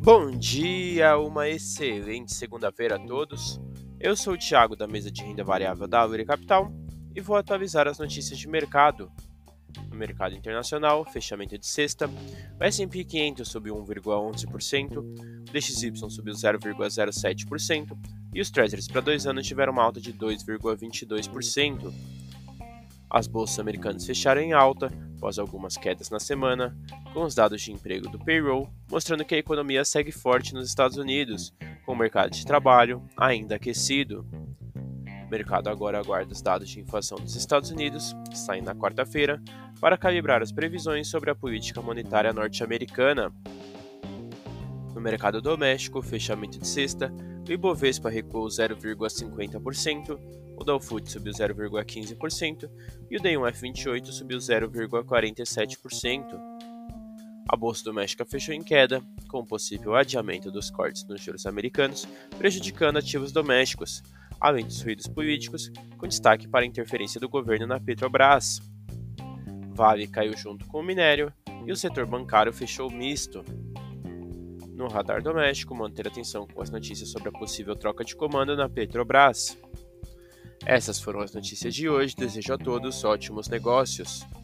Bom dia, uma excelente segunda-feira a todos. Eu sou o Thiago da mesa de renda variável da Árvore Capital e vou atualizar as notícias de mercado. No mercado internacional, fechamento de sexta, o S&P 500 subiu 1,11%, o DXY subiu 0,07% e os Treasuries para 2 anos tiveram uma alta de 2,22%. As bolsas americanas fecharam em alta, após algumas quedas na semana, com os dados de emprego do payroll mostrando que a economia segue forte nos Estados Unidos, com o mercado de trabalho ainda aquecido. O mercado agora aguarda os dados de inflação dos Estados Unidos, que saem na quarta-feira, para calibrar as previsões sobre a política monetária norte-americana. No mercado doméstico, fechamento de sexta, o Ibovespa recuou 0,50%, o Dow Food subiu 0,15% e o D1F28 subiu 0,47%. A bolsa doméstica fechou em queda, com o possível adiamento dos cortes nos juros americanos, prejudicando ativos domésticos, além dos ruídos políticos, com destaque para a interferência do governo na Petrobras. Vale caiu junto com o minério e o setor bancário fechou misto. No radar doméstico, manter atenção com as notícias sobre a possível troca de comando na Petrobras. Essas foram as notícias de hoje. Desejo a todos ótimos negócios.